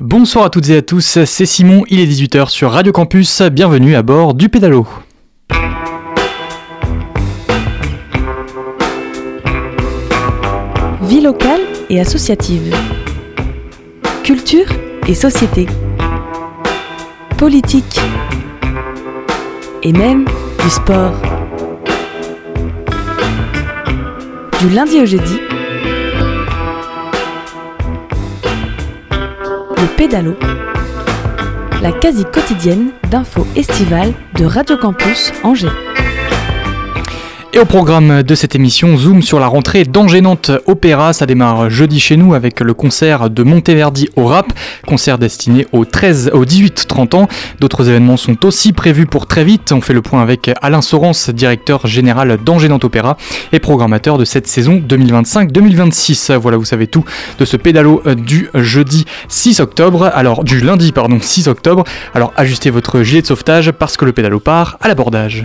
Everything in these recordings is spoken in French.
Bonsoir à toutes et à tous, c'est Simon, il est 18h sur Radio Campus, bienvenue à bord du Pédalo. Vie locale et associative. Culture et société. Politique. Et même du sport. Du lundi au jeudi, le Pédalo, la quasi quotidienne d'infos estivales de Radio Campus Angers. Et au programme de cette émission, zoom sur la rentrée d'Angers-Nantes Opéra. Ça démarre jeudi chez nous avec le concert de Monteverdi au rap, concert destiné aux 18-30 ans. D'autres événements sont aussi prévus pour très vite. On fait le point avec Alain Sorens, directeur général d'Angers-Nantes Opéra et programmateur de cette saison 2025-2026. Voilà, vous savez tout de ce pédalo du lundi 6 octobre. Alors ajustez votre gilet de sauvetage parce que le pédalo part à l'abordage.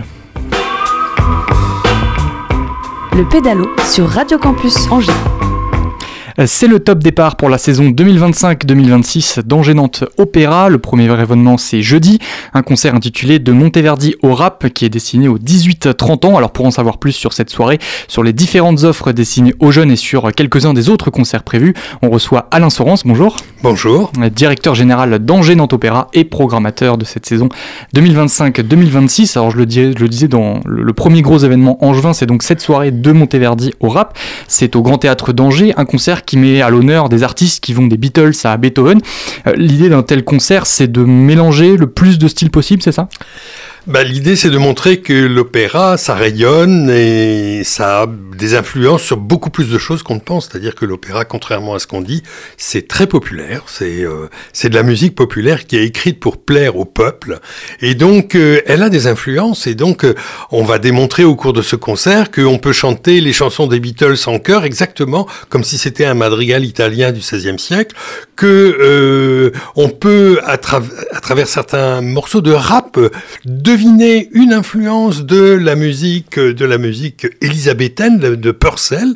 Le Pédalo sur Radio Campus Angers. C'est le top départ pour la saison 2025-2026 d'Angers-Nantes Opéra. Le premier événement, c'est jeudi, un concert intitulé De Monteverdi au rap qui est destiné aux 18-30 ans. Alors pour en savoir plus sur cette soirée, sur les différentes offres destinées aux jeunes et sur quelques-uns des autres concerts prévus, on reçoit Alain Sorens, bonjour. Bonjour. Directeur général d'Angers-Nantes Opéra et programmateur de cette saison 2025-2026. Alors je le disais dans le premier gros événement angevin, c'est donc cette soirée de Monteverdi au rap. C'est au Grand Théâtre d'Angers, un concert qui met à l'honneur des artistes qui vont des Beatles à Beethoven. L'idée d'un tel concert, c'est de mélanger le plus de styles possible, c'est ça ? L'idée, c'est de montrer que l'opéra, ça rayonne et ça a des influences sur beaucoup plus de choses qu'on ne pense. C'est-à-dire que l'opéra, contrairement à ce qu'on dit, c'est très populaire. C'est de la musique populaire qui est écrite pour plaire au peuple. Et donc, elle a des influences. Et donc, on va démontrer au cours de ce concert qu'on peut chanter les chansons des Beatles en chœur exactement comme si c'était un madrigal italien du XVIe siècle. Que on peut, à travers certains morceaux de rap, deviner une influence de la musique élisabéthaine de Purcell,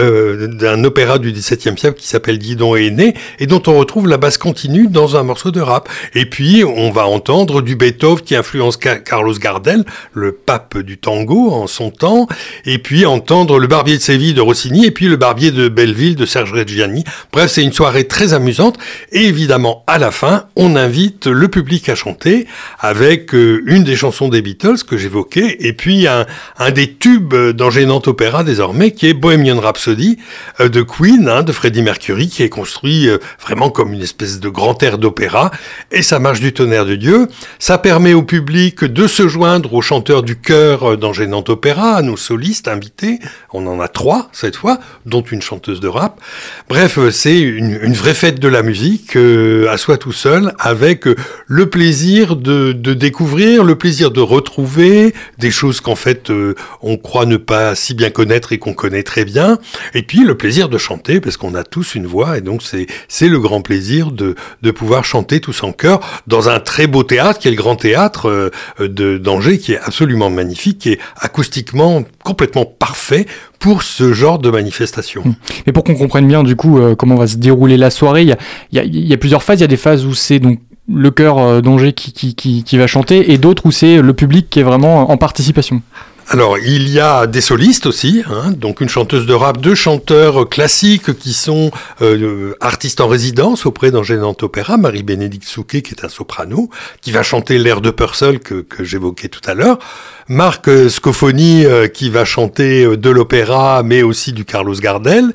d'un opéra du XVIIe siècle qui s'appelle Didon et Aîné, et dont on retrouve la basse continue dans un morceau de rap. Et puis, on va entendre du Beethoven qui influence Carlos Gardel, le pape du tango en son temps, et puis entendre le Barbier de Séville de Rossini, et puis le Barbier de Belleville de Serge Reggiani. Bref, c'est une soirée très amusante, et évidemment, à la fin, on invite le public à chanter avec une des chansons des Beatles que j'évoquais, et puis un des tubes d'Angers-Nantes Opéra désormais, qui est Bohemian Rhapsody de Queen, de Freddie Mercury, qui est construit vraiment comme une espèce de grand air d'opéra, et ça marche du tonnerre de Dieu. Ça permet au public de se joindre aux chanteurs du chœur d'Angers-Nantes Opéra, à nos solistes invités. On en a 3 cette fois, dont une chanteuse de rap. Bref, c'est une vraie fête de la musique à soi tout seul, avec le plaisir de découvrir, le plaisir de retrouver des choses qu'en fait on croit ne pas si bien connaître et qu'on connaît très bien, et puis le plaisir de chanter parce qu'on a tous une voix, et donc c'est le grand plaisir de pouvoir chanter tous en chœur dans un très beau théâtre qui est le Grand Théâtre d'Angers, qui est absolument magnifique, qui est acoustiquement complètement parfait pour ce genre de manifestation. Mais pour qu'on comprenne bien du coup comment va se dérouler la soirée, il y a plusieurs phases. Il y a des phases où c'est donc le chœur d'Angers qui va chanter, et d'autres où c'est le public qui est vraiment en participation. Alors, il y a des solistes aussi, donc une chanteuse de rap, 2 chanteurs classiques qui sont artistes en résidence auprès d'Angers-Nantes Opéra, Marie-Bénédicte Souquet, qui est un soprano, qui va chanter l'air de Purcell que j'évoquais tout à l'heure, Marc Scofoni qui va chanter de l'opéra, mais aussi du Carlos Gardel,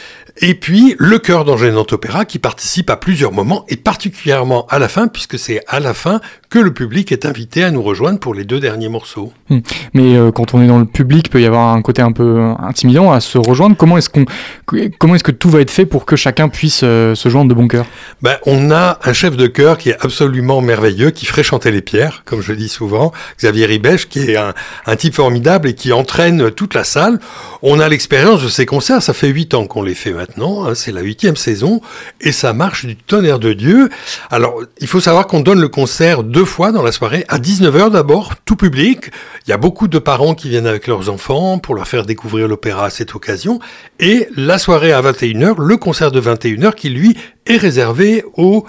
et puis le chœur d'Angers-Nantes Opéra qui participe à plusieurs moments, et particulièrement à la fin, puisque c'est à la fin que le public est invité à nous rejoindre pour les 2 derniers morceaux. Mais quand on est dans le public, il peut y avoir un côté un peu intimidant à se rejoindre. Comment est-ce que tout va être fait pour que chacun puisse se joindre de bon cœur ? On a un chef de chœur qui est absolument merveilleux, qui ferait chanter les pierres, comme je dis souvent, Xavier Ribèche, qui est un type formidable et qui entraîne toute la salle. On a l'expérience de ces concerts, ça fait 8 ans qu'on les fait maintenant, c'est la 8e saison, et ça marche du tonnerre de Dieu. Alors, il faut savoir qu'on donne le concert 2 fois dans la soirée, à 19h d'abord, tout public. Il y a beaucoup de parents qui viennent avec leurs enfants pour leur faire découvrir l'opéra à cette occasion. Et la soirée à 21h, le concert de 21h qui, lui, est réservé aux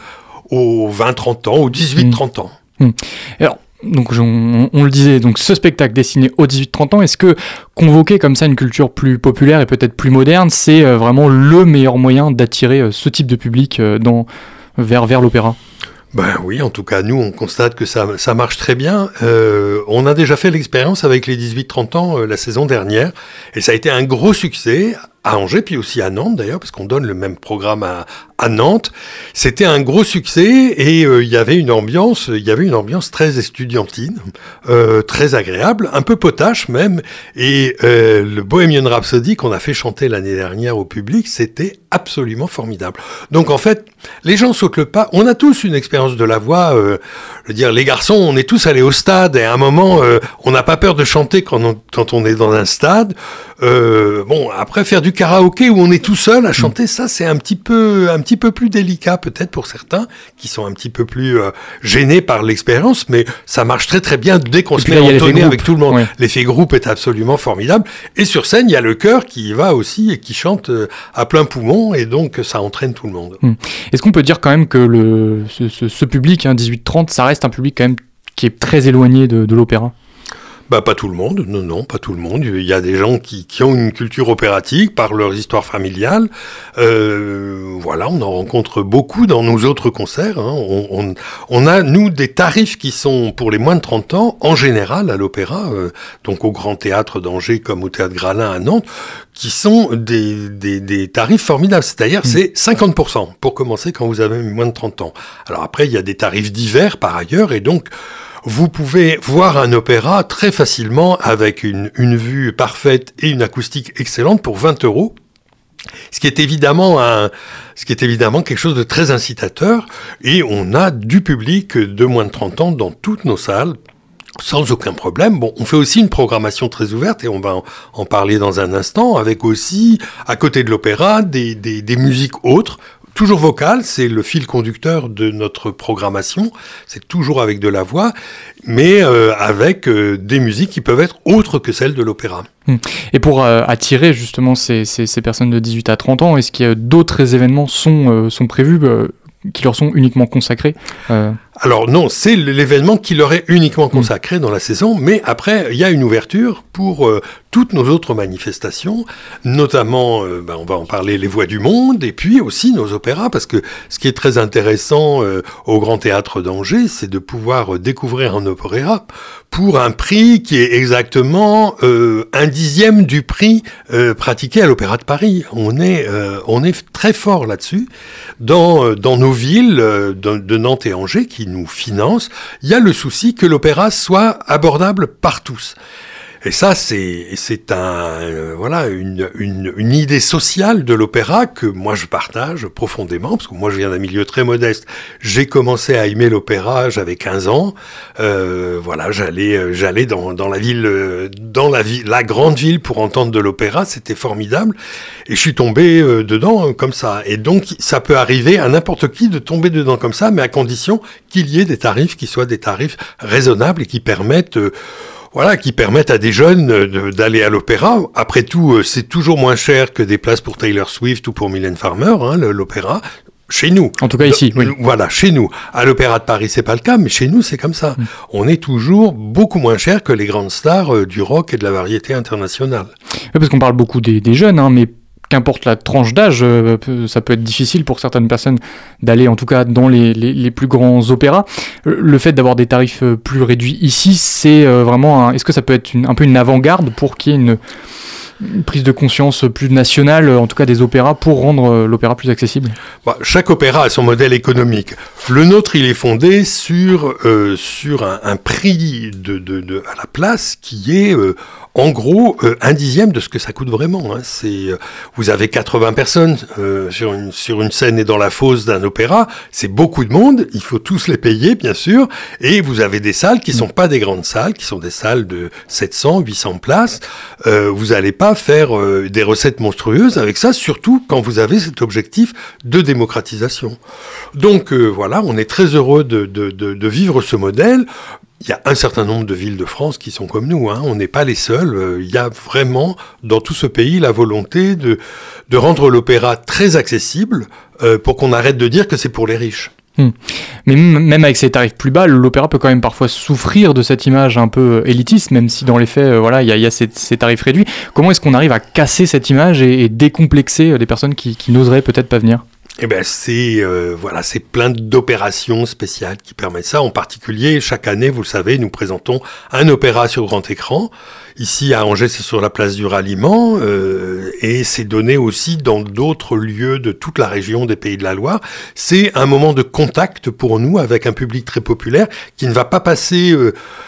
aux 20-30 ans, aux 18-30 ans. Alors, donc on le disait, donc ce spectacle destiné aux 18-30 ans, est-ce que convoquer comme ça une culture plus populaire et peut-être plus moderne, c'est vraiment le meilleur moyen d'attirer ce type de public vers l'opéra ? Ben oui, en tout cas, nous, on constate que ça marche très bien. On a déjà fait l'expérience avec les 18-30 ans la saison dernière, et ça a été un gros succès à Angers, puis aussi à Nantes d'ailleurs, parce qu'on donne le même programme à Nantes. C'était un gros succès, et il y avait une ambiance très estudiantine, très agréable, un peu potache même, et le Bohemian Rhapsody qu'on a fait chanter l'année dernière au public, c'était absolument formidable. Donc en fait, les gens sautent le pas. On a tous une expérience de la voix. Je veux dire, les garçons, on est tous allés au stade, et à un moment, on n'a pas peur de chanter quand on est dans un stade. Bon, après faire du karaoké où on est tout seul à chanter, ça c'est un petit peu plus délicat peut-être pour certains qui sont un petit peu plus gênés par l'expérience, mais ça marche très très bien dès qu'on se met en tonner avec tout le monde. Ouais. L'effet groupe est absolument formidable, et sur scène il y a le chœur qui y va aussi et qui chante à plein poumon, et donc ça entraîne tout le monde. Est-ce qu'on peut dire quand même que ce public 18-30, ça reste un public quand même qui est très éloigné de l'opéra ? Bah, pas tout le monde, non, pas tout le monde. Il y a des gens qui ont une culture opératique par leur histoire familiale. Voilà, on en rencontre beaucoup dans nos autres concerts. On a, nous, des tarifs qui sont pour les moins de 30 ans, en général, à l'opéra, donc au Grand Théâtre d'Angers comme au Théâtre Gralin à Nantes, qui sont des tarifs formidables. C'est-à-dire, c'est 50% pour commencer quand vous avez moins de 30 ans. Alors après, il y a des tarifs divers par ailleurs, et donc, vous pouvez voir un opéra très facilement avec une vue parfaite et une acoustique excellente pour 20 €, ce qui est évidemment quelque chose de très incitateur, et on a du public de moins de 30 ans dans toutes nos salles, sans aucun problème. Bon, on fait aussi une programmation très ouverte, et on va en parler dans un instant, avec aussi, à côté de l'opéra, des musiques autres, toujours vocale, c'est le fil conducteur de notre programmation, c'est toujours avec de la voix, mais avec des musiques qui peuvent être autres que celles de l'opéra. Et pour attirer justement ces personnes de 18 à 30 ans, est-ce qu'il y a d'autres événements sont prévus qui leur sont uniquement consacrés Alors non, c'est l'événement qui leur est uniquement consacré dans la saison, mais après, il y a une ouverture pour toutes nos autres manifestations, notamment, on va en parler, les Voix du Monde, et puis aussi nos opéras, parce que ce qui est très intéressant au Grand Théâtre d'Angers, c'est de pouvoir découvrir un opéra pour un prix qui est exactement 1/10 du prix pratiqué à l'Opéra de Paris. On est très fort là-dessus. Dans nos villes de Nantes et Angers, qui nous financent, il y a le souci que l'opéra soit abordable par tous. Et ça, c'est une idée sociale de l'opéra que moi je partage profondément, parce que moi je viens d'un milieu très modeste. J'ai commencé à aimer l'opéra, j'avais 15 ans. J'allais dans la grande ville pour entendre de l'opéra, c'était formidable. Et je suis tombé dedans comme ça. Et donc, ça peut arriver à n'importe qui de tomber dedans comme ça, mais à condition qu'il y ait des tarifs qui soient des tarifs raisonnables et qui permettent à des jeunes d'aller à l'opéra. Après tout, c'est toujours moins cher que des places pour Taylor Swift ou pour Mylène Farmer, l'opéra. Chez nous. En tout cas ici, oui. Voilà, chez nous. À l'Opéra de Paris, c'est pas le cas, mais chez nous, c'est comme ça. On est toujours beaucoup moins cher que les grandes stars du rock et de la variété internationale. Oui, parce qu'on parle beaucoup des jeunes, mais qu'importe la tranche d'âge, ça peut être difficile pour certaines personnes d'aller, en tout cas, dans les plus grands opéras. Le fait d'avoir des tarifs plus réduits ici, c'est vraiment... Est-ce que ça peut être un peu une avant-garde pour qu'il y ait une prise de conscience plus nationale, en tout cas des opéras, pour rendre l'opéra plus accessible? Chaque opéra a son modèle économique. Le nôtre, il est fondé sur un prix à la place qui est... en gros, 1/10 de ce que ça coûte vraiment. Vous avez 80 personnes sur une scène et dans la fosse d'un opéra, c'est beaucoup de monde, il faut tous les payer, bien sûr, et vous avez des salles qui sont pas des grandes salles, qui sont des salles de 700, 800 places. Vous allez pas faire des recettes monstrueuses avec ça, surtout quand vous avez cet objectif de démocratisation. Donc on est très heureux de vivre ce modèle. Il y a un certain nombre de villes de France qui sont comme nous, on n'est pas les seuls. Il y a vraiment, dans tout ce pays, la volonté de rendre l'opéra très accessible pour qu'on arrête de dire que c'est pour les riches. Mais même avec ces tarifs plus bas, l'opéra peut quand même parfois souffrir de cette image un peu élitiste, même si dans les faits, il y a ces tarifs réduits. Comment est-ce qu'on arrive à casser cette image et décomplexer des personnes qui n'oseraient peut-être pas venir ? Eh ben c'est plein d'opérations spéciales qui permettent ça. En particulier, chaque année, vous le savez, nous présentons un opéra sur grand écran. Ici à Angers, c'est sur la place du Ralliement, et c'est donné aussi dans d'autres lieux de toute la région des Pays de la Loire. C'est un moment de contact pour nous avec un public très populaire qui ne va pas passer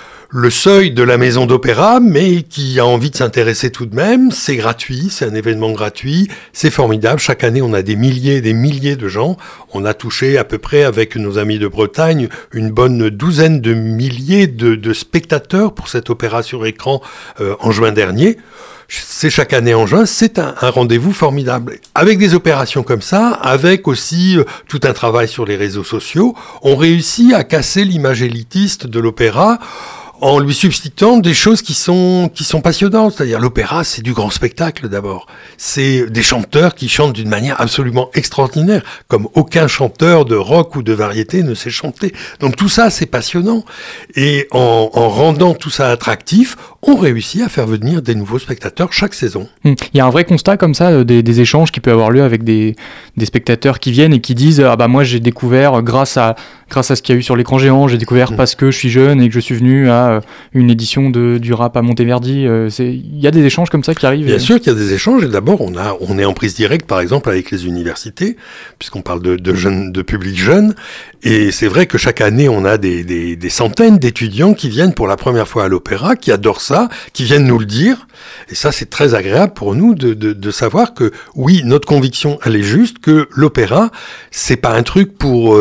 le seuil de la maison d'opéra, mais qui a envie de s'intéresser tout de même. C'est gratuit, c'est un événement gratuit, c'est formidable. Chaque année, on a des milliers et des milliers de gens. On a touché à peu près, avec nos amis de Bretagne, une bonne douzaine de milliers de spectateurs pour cet opéra sur écran en juin dernier. C'est chaque année en juin, c'est un rendez-vous formidable. Avec des opérations comme ça, avec aussi tout un travail sur les réseaux sociaux, on réussit à casser l'image élitiste de l'opéra en lui substituant des choses qui sont passionnantes. C'est-à-dire l'opéra, c'est du grand spectacle d'abord. C'est des chanteurs qui chantent d'une manière absolument extraordinaire, comme aucun chanteur de rock ou de variété ne sait chanter. Donc tout ça, c'est passionnant. Et en rendant tout ça attractif, on réussit à faire venir des nouveaux spectateurs chaque saison. Il y a un vrai constat comme ça, des échanges qui peuvent avoir lieu avec des spectateurs qui viennent et qui disent « Ah bah moi j'ai découvert grâce à ce qu'il y a eu sur l'écran géant, j'ai découvert parce que je suis jeune et que je suis venu à une édition du rap à Monteverdi. » Il y a des échanges comme ça qui arrivent. Bien sûr qu'il y a des échanges, et d'abord on est en prise directe par exemple avec les universités, puisqu'on parle de public jeune, et c'est vrai que chaque année on a des centaines d'étudiants qui viennent pour la première fois à l'opéra, qui adorent ça, qui viennent nous le dire, et ça c'est très agréable pour nous de savoir que oui, notre conviction elle est juste, que l'opéra c'est pas un truc pour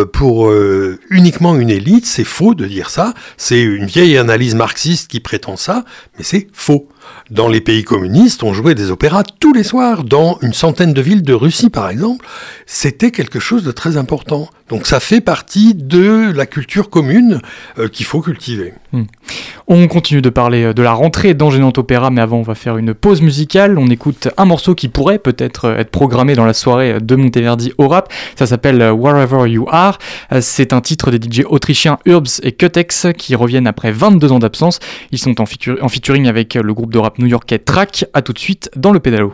uniquement une élite. C'est faux de dire ça, c'est une vieille analyse marxiste qui prétend ça, mais c'est faux. Dans les pays communistes, on jouait des opéras tous les soirs, dans une centaine de villes de Russie par exemple. C'était quelque chose de très important. Donc ça fait partie de la culture commune qu'il faut cultiver. On continue de parler de la rentrée d'Angers Nantes Opéra, mais avant on va faire une pause musicale. On écoute un morceau qui pourrait peut-être être programmé dans la soirée de Monteverdi au rap. Ça s'appelle Wherever You Are. C'est un titre des DJ autrichiens Urbs et Cutex qui reviennent après 22 ans d'absence. Ils sont en featuring avec le groupe de rap new-yorkais Track. À tout de suite dans le pédalo.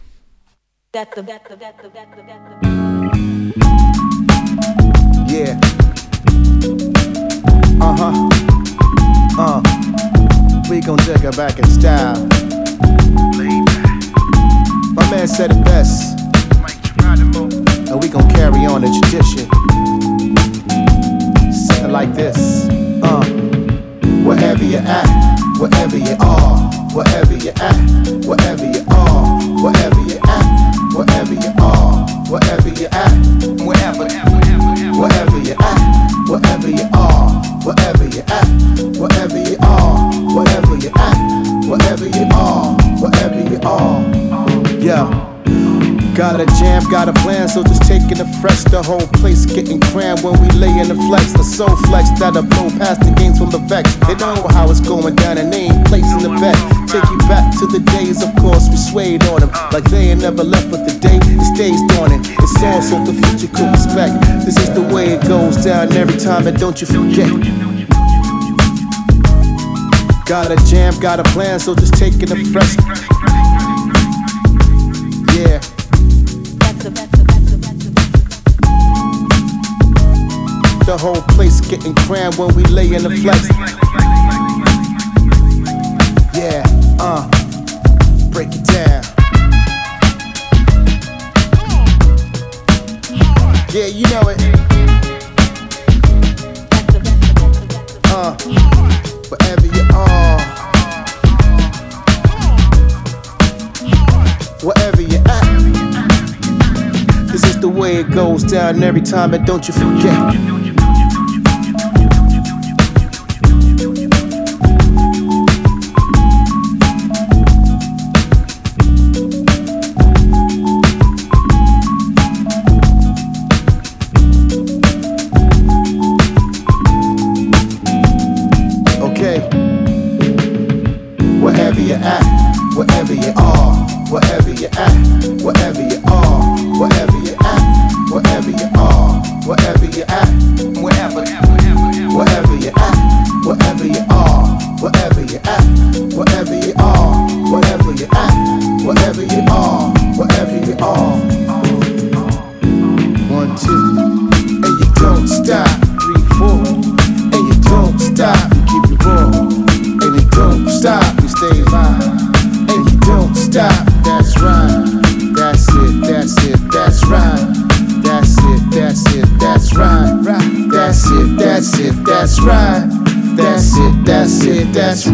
Yeah. We gon' take her back in style. My man said it best, and we gon' carry on the tradition. Something like this. Wherever you at, wherever you are, wherever you at, wherever you are, wherever you at, wherever you are, wherever you at, wherever you at, wherever you are, wherever you at, wherever you are, wherever you at, wherever you are, wherever you are. Yeah. Got a jam, got a plan, so just taking the fresh. The whole place getting crammed when we lay in the flex. The soul flex that'll blow past the games from the vex. They know how it's going down and they ain't placing the bet. Take you back to the days, of course, we swayed on them. Like they ain't never left, but the day it stays dawning. It's all so the future could respect. This is the way it goes down every time, and don't you forget. Got a jam, got a plan, so just taking the fresh. Yeah. The whole place getting crammed when we lay in the flex. Yeah, break it down. Yeah, you know it. Wherever you are, wherever you at. This is the way it goes down every time, and don't you forget. Wherever you are, wherever you at, wherever you are, wherever you at. that's it, that's right. That's it, that's it, that's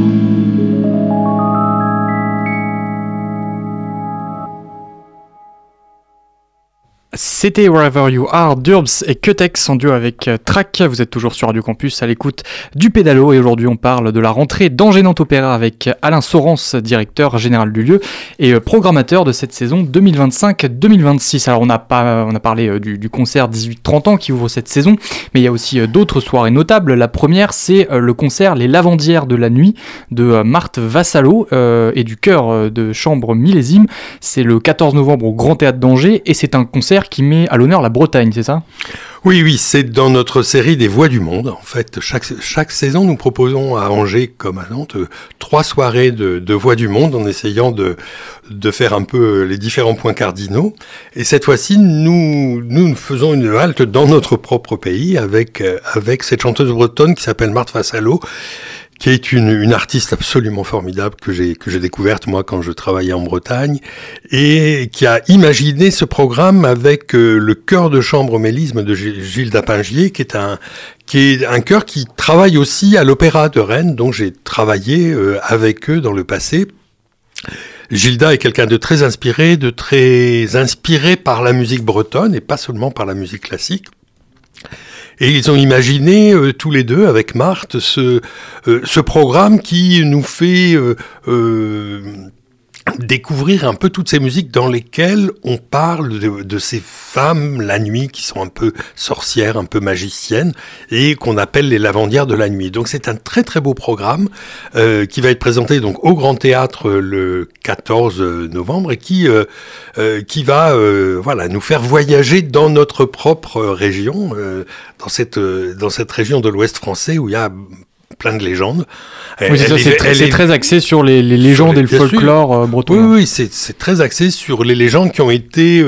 C'était Wherever You Are d'Urbs et Cutex en duo avec Track. Vous êtes toujours sur Radio Campus à l'écoute du Pédalo et aujourd'hui on parle de la rentrée d'Angers-Nantes Opéra avec Alain Sorens, directeur général du lieu et programmateur de cette saison 2025-2026. Alors on a parlé du concert 18-30 ans qui ouvre cette saison, mais il y a aussi d'autres soirées notables. La première c'est le concert Les Lavandières de la Nuit de Marthe Vassallo et du chœur de chambre Millésime. C'est le 14 novembre au Grand Théâtre d'Angers et c'est un concert qui met à l'honneur la Bretagne, c'est ça ? Oui, c'est dans notre série des Voix du Monde. En fait, chaque saison, nous proposons à Angers comme à Nantes 3 soirées de Voix du Monde en essayant de faire un peu les différents points cardinaux. Et cette fois-ci, nous faisons une halte dans notre propre pays avec cette chanteuse bretonne qui s'appelle Marthe Vassallo, qui est une artiste absolument formidable que j'ai découverte moi quand je travaillais en Bretagne et qui a imaginé ce programme avec le chœur de chambre Mélisme de Gilles Dapingier qui est un chœur qui travaille aussi à l'Opéra de Rennes, dont j'ai travaillé avec eux dans le passé. Gilda est quelqu'un de très inspiré par la musique bretonne et pas seulement par la musique classique. Et ils ont imaginé tous les deux avec Marthe ce programme qui nous fait découvrir un peu toutes ces musiques dans lesquelles on parle de ces femmes la nuit qui sont un peu sorcières, un peu magiciennes et qu'on appelle les lavandières de la nuit. Donc c'est un très très beau programme qui va être présenté donc au Grand Théâtre le 14 novembre et qui va nous faire voyager dans notre propre région, dans cette région de l'Ouest français où il y a plein de légendes. Oui, c'est très axé sur les légendes et le folklore breton. Oui, c'est très axé sur les légendes qui ont été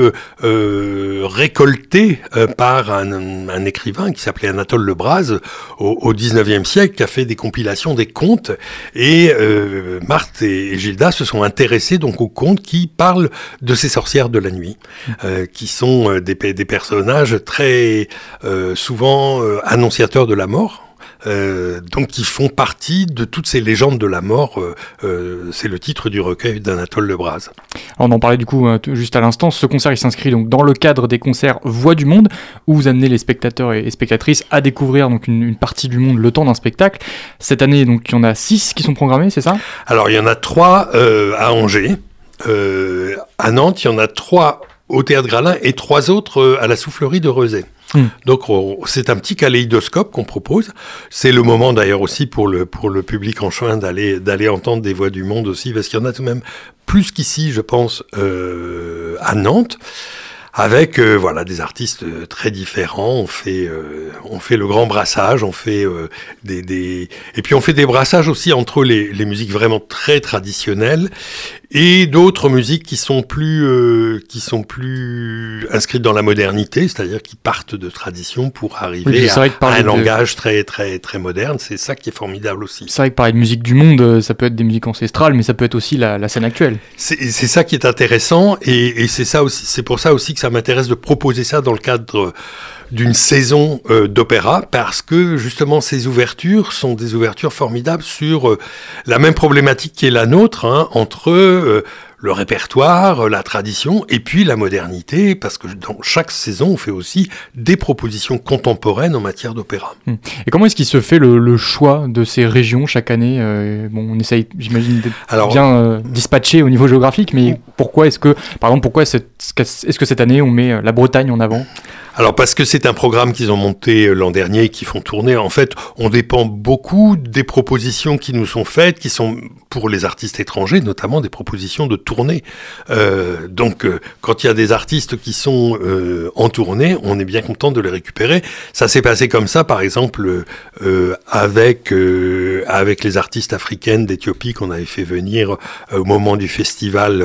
récoltées par un écrivain qui s'appelait Anatole Lebras au 19e siècle, qui a fait des compilations des contes. Et Marthe et Gilda se sont intéressés donc aux contes qui parlent de ces sorcières de la nuit, qui sont des personnages très souvent annonciateurs de la mort. Donc qui font partie de toutes ces légendes de la mort. C'est le titre du recueil d'Anatole Lebras. On en parlait du coup juste à l'instant. Ce concert il s'inscrit donc dans le cadre des concerts Voix du Monde où vous amenez les spectateurs et spectatrices à découvrir donc une partie du monde le temps d'un spectacle. Cette année donc il y en a 6 qui sont programmés, c'est ça ? Alors il y en a 3 à Angers, à Nantes il y en a 3 au Théâtre Gralin et 3 autres à la Soufflerie de Rezé. Donc c'est un petit kaléidoscope qu'on propose. C'est le moment d'ailleurs aussi pour le public en juin d'aller entendre des Voix du Monde aussi, parce qu'il y en a tout de même plus qu'ici, je pense, à Nantes. Avec des artistes très différents, on fait le grand brassage, on fait et puis on fait des brassages aussi entre les musiques vraiment très traditionnelles et d'autres musiques qui sont plus inscrites dans la modernité, c'est-à-dire qui partent de tradition pour arriver à un langage très très très moderne. C'est ça qui est formidable aussi. C'est vrai que parler de musique du monde, ça peut être des musiques ancestrales, mais ça peut être aussi la scène actuelle. C'est ça qui est intéressant et c'est ça aussi. C'est pour ça aussi que ça m'intéresse de proposer ça dans le cadre d'une saison d'opéra, parce que justement ces ouvertures sont des ouvertures formidables sur la même problématique qui est la nôtre, entre le répertoire, la tradition et puis la modernité, parce que dans chaque saison on fait aussi des propositions contemporaines en matière d'opéra. Et comment est-ce qu'il se fait le choix de ces régions chaque année ? On essaye, j'imagine, d'être bien dispatché au niveau géographique, mais pourquoi est-ce que cette année on met la Bretagne en avant ? Alors parce que c'est un programme qu'ils ont monté l'an dernier et qui font tourner. En fait, on dépend beaucoup des propositions qui nous sont faites, qui sont pour les artistes étrangers, notamment des propositions de tournée. Donc, quand il y a des artistes qui sont en tournée, on est bien content de les récupérer. Ça s'est passé comme ça, par exemple, avec les artistes africaines d'Éthiopie qu'on avait fait venir au moment du festival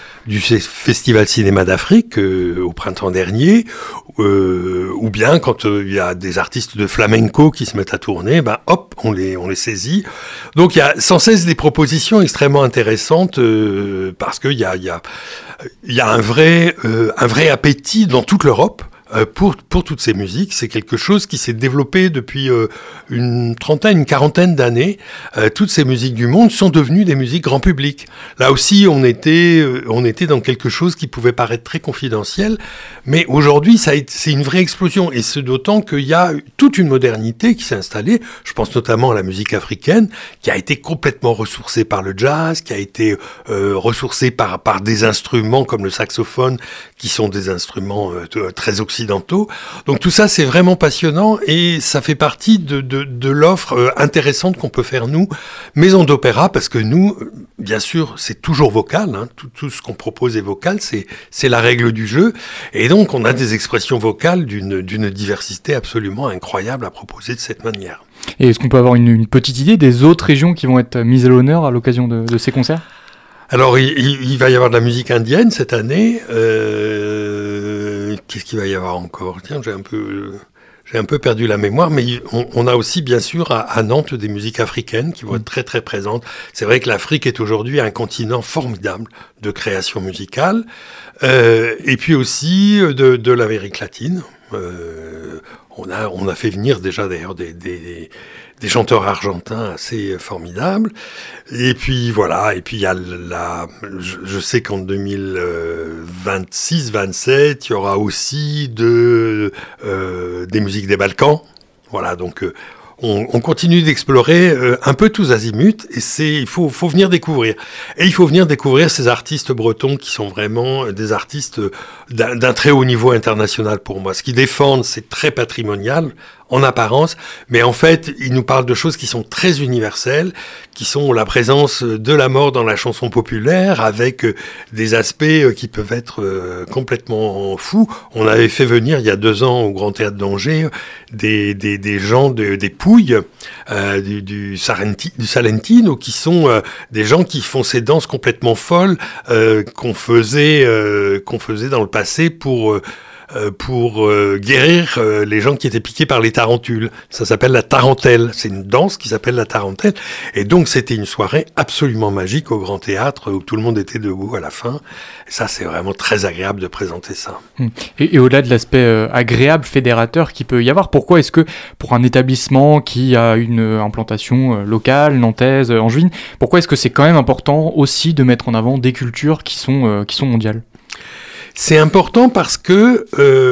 Cinéma d'Afrique au printemps dernier. Ou bien quand il y a des artistes de flamenco qui se mettent à tourner, on les saisit. Donc il y a sans cesse des propositions extrêmement intéressantes parce qu'il y a un vrai appétit dans toute l'Europe pour toutes ces musiques. C'est quelque chose qui s'est développé depuis une quarantaine d'années. Toutes ces musiques du monde sont devenues des musiques grand public. Là aussi, on était dans quelque chose qui pouvait paraître très confidentiel, mais aujourd'hui, c'est une vraie explosion, et ce d'autant qu'il y a toute une modernité qui s'est installée. Je pense notamment à la musique africaine, qui a été complètement ressourcée par le jazz, qui a été ressourcée par des instruments comme le saxophone, qui sont des instruments très occidentaux. Donc tout ça, c'est vraiment passionnant, et ça fait partie de l'offre intéressante qu'on peut faire, nous, maison d'opéra, parce que nous, bien sûr, c'est toujours vocal, hein, tout ce qu'on propose est vocal, c'est la règle du jeu, et donc on a des expressions vocales d'une diversité absolument incroyable à proposer de cette manière. Et est-ce qu'on peut avoir une petite idée des autres régions qui vont être mises à l'honneur à l'occasion de ces concerts ? Alors, il va y avoir de la musique indienne cette année. Qu'est-ce qu'il va y avoir encore ? Tiens, j'ai un peu perdu la mémoire, mais on a aussi, bien sûr, à Nantes, des musiques africaines qui vont être très, très présentes. C'est vrai que l'Afrique est aujourd'hui un continent formidable de création musicale. Et puis aussi de l'Amérique latine. On a fait venir déjà, d'ailleurs, des chanteurs argentins assez formidables. Et puis voilà, et puis il y a je sais qu'en 2026-27, il y aura aussi des musiques des Balkans. Voilà, donc on continue d'explorer un peu tous azimuts, et il faut venir découvrir. Et il faut venir découvrir ces artistes bretons qui sont vraiment des artistes d'un très haut niveau international pour moi. Ce qu'ils défendent, c'est très patrimonial en apparence, mais en fait, ils nous parlent de choses qui sont très universelles, qui sont la présence de la mort dans la chanson populaire, avec des aspects qui peuvent être complètement fous. On avait fait venir il y a 2 ans au Grand Théâtre d'Angers des gens des Pouilles, du Salentino, qui sont des gens qui font ces danses complètement folles qu'on faisait dans le passé pour guérir les gens qui étaient piqués par les tarentules. Ça s'appelle la tarentelle. C'est une danse qui s'appelle la tarentelle. Et donc, c'était une soirée absolument magique au Grand Théâtre où tout le monde était debout à la fin. Et ça, c'est vraiment très agréable de présenter ça. Et au-delà de l'aspect agréable, fédérateur qu'il peut y avoir, pourquoi est-ce que pour un établissement qui a une implantation locale, nantaise, angevine, pourquoi est-ce que c'est quand même important aussi de mettre en avant des cultures qui sont mondiales ? C'est important parce que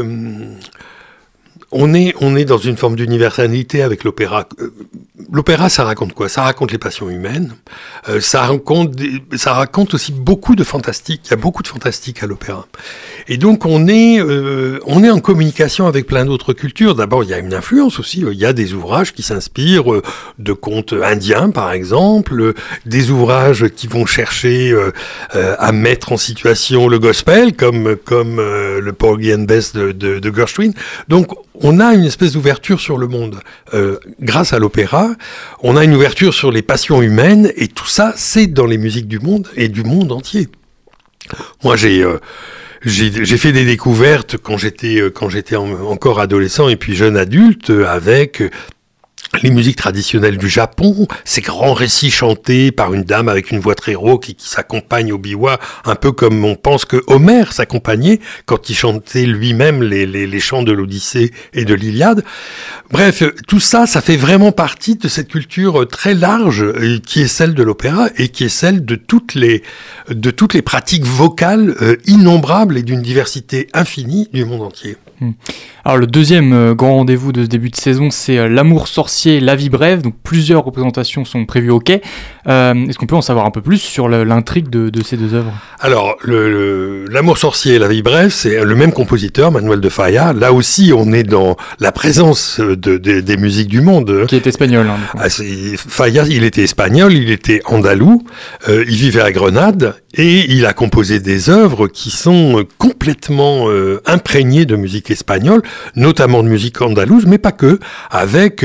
on est dans une forme d'universalité avec l'opéra. L'opéra, ça raconte quoi ? Ça raconte les passions humaines. Ça raconte aussi beaucoup de fantastique. Il y a beaucoup de fantastique à l'opéra. Et donc on est en communication avec plein d'autres cultures. D'abord, il y a une influence aussi. Il y a des ouvrages qui s'inspirent de contes indiens, par exemple, des ouvrages qui vont chercher à mettre en situation le gospel, comme le Porgy and Bess de Gershwin. Donc on a une espèce d'ouverture sur le monde. Grâce à l'opéra, on a une ouverture sur les passions humaines, et tout ça, c'est dans les musiques du monde et du monde entier. Moi, j'ai fait des découvertes quand j'étais encore adolescent et puis jeune adulte avec les musiques traditionnelles du Japon, ces grands récits chantés par une dame avec une voix très rauque qui s'accompagne au biwa, un peu comme on pense que Homère s'accompagnait quand il chantait lui-même les chants de l'Odyssée et de l'Iliade. Bref, tout ça, ça fait vraiment partie de cette culture très large qui est celle de l'opéra et qui est celle de toutes les pratiques vocales innombrables et d'une diversité infinie du monde entier. Alors le deuxième grand rendez-vous de ce début de saison, c'est L'amour sorcier, la vie brève. Donc plusieurs représentations sont prévues au Quai. Est-ce qu'on peut en savoir un peu plus sur l'intrigue de ces 2 œuvres ? Alors L'amour sorcier et la vie brève, c'est le même compositeur, Manuel de Falla. Là aussi, on est dans la présence des musiques du monde. Qui est espagnol. Falla, il était espagnol, il était andalou, il vivait à Grenade et il a composé des œuvres qui sont complètement imprégnées de musique espagnole, notamment de musique andalouse, mais pas que, avec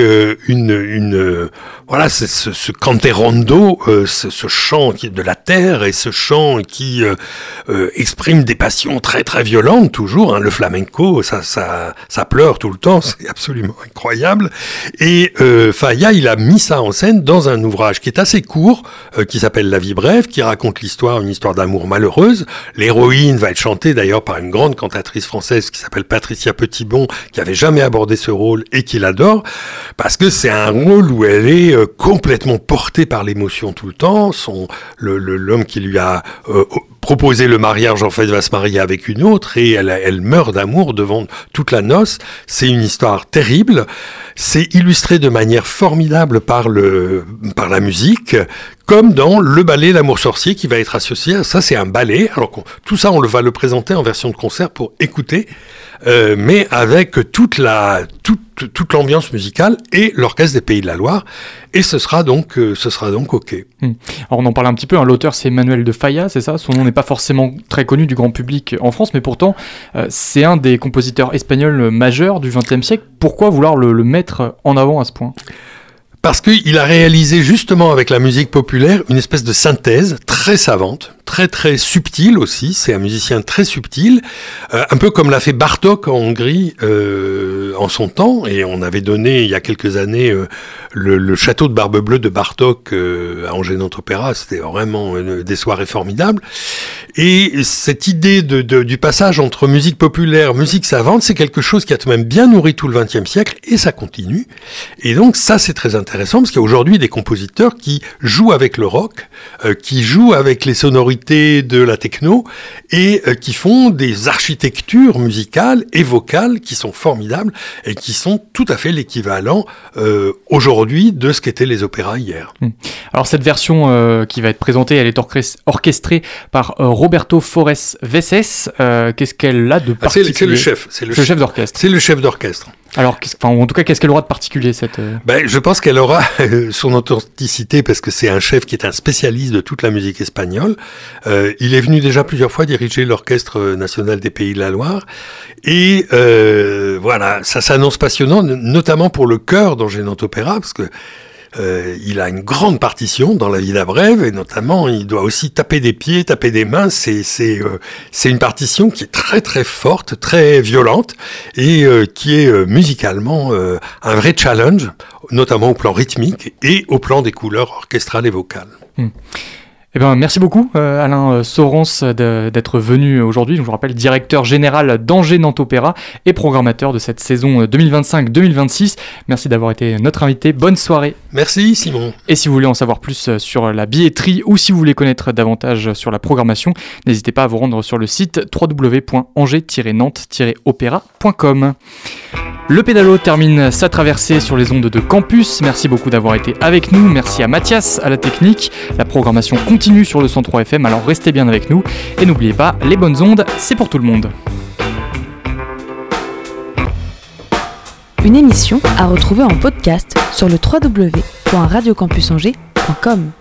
ce canterondo, ce chant de la terre et ce chant qui exprime des passions très très violentes toujours. Hein, le flamenco, ça pleure tout le temps, c'est absolument incroyable. Et Falla, il a mis ça en scène dans un ouvrage qui est assez court, qui s'appelle La vie brève, qui raconte une histoire histoire d'amour malheureuse. L'héroïne va être chantée d'ailleurs par une grande cantatrice française qui s'appelle Patricia Petitbon, qui avait jamais abordé ce rôle et qui l'adore, parce que c'est un rôle où elle est complètement portée par l'émotion tout le temps. L'homme qui lui a proposé le mariage, en fait, va se marier avec une autre et elle meurt d'amour devant toute la noce. C'est une histoire terrible. C'est illustré de manière formidable par la musique, comme dans le ballet L'Amour sorcier qui va être associé à ça. C'est un ballet. Alors tout ça, on va le présenter en version de concert pour écouter, mais avec toute l'ambiance musicale et l'orchestre des Pays de la Loire. Et ce sera donc OK. Alors on en parle un petit peu, l'auteur c'est Manuel de Falla, c'est ça ? Son nom n'est pas forcément très connu du grand public en France, mais pourtant c'est un des compositeurs espagnols majeurs du XXe siècle. Pourquoi vouloir le mettre en avant à ce point ? Parce qu'il a réalisé justement avec la musique populaire une espèce de synthèse très savante, très très subtile aussi. C'est un musicien très subtil, un peu comme l'a fait Bartók en Hongrie en son temps. Et on avait donné il y a quelques années le château de Barbe-Bleue de Bartók à Angers Nantes Opéra. C'était vraiment des soirées formidables. Et cette idée du passage entre musique populaire, musique savante, c'est quelque chose qui a tout de même bien nourri tout le XXe siècle et ça continue. Et donc ça c'est très intéressant parce qu'il y a aujourd'hui des compositeurs qui jouent avec le rock, qui jouent avec les sonorités de la techno et qui font des architectures musicales et vocales qui sont formidables et qui sont tout à fait l'équivalent aujourd'hui de ce qu'étaient les opéras hier. Alors cette version qui va être présentée, elle est orchestrée par Roberto Forés Veces. Qu'est-ce qu'elle a de particulier ? C'est le chef. C'est le chef d'orchestre. C'est le chef d'orchestre. Alors, en tout cas, qu'est-ce qu'elle aura de particulier cette je pense qu'elle aura son authenticité parce que c'est un chef qui est un spécialiste de toute la musique espagnole. Il est venu déjà plusieurs fois diriger l'Orchestre national des Pays de la Loire. Et voilà, ça s'annonce passionnant, notamment pour le chœur d'Angers Nantes Opéra, parce que il a une grande partition dans La Vida Breve et notamment il doit aussi taper des pieds, taper des mains. C'est une partition qui est très très forte, très violente et qui est musicalement un vrai challenge, notamment au plan rythmique et au plan des couleurs orchestrales et vocales. Eh ben, merci beaucoup Alain Sorens d'être venu aujourd'hui. Je vous rappelle, directeur général d'Angers Nantes Opéra et programmateur de cette saison 2025-2026. Merci d'avoir été notre invité. Bonne soirée. Merci Simon. Et si vous voulez en savoir plus sur la billetterie ou si vous voulez connaître davantage sur la programmation, n'hésitez pas à vous rendre sur le site www.angers-nantes-opéra.com. Le pédalo termine sa traversée sur les ondes de campus. Merci beaucoup d'avoir été avec nous. Merci à Mathias, à la technique. La programmation continue sur le 103 FM, alors restez bien avec nous. Et n'oubliez pas, les bonnes ondes, c'est pour tout le monde. Une émission à retrouver en podcast sur le www.radiocampusangers.com.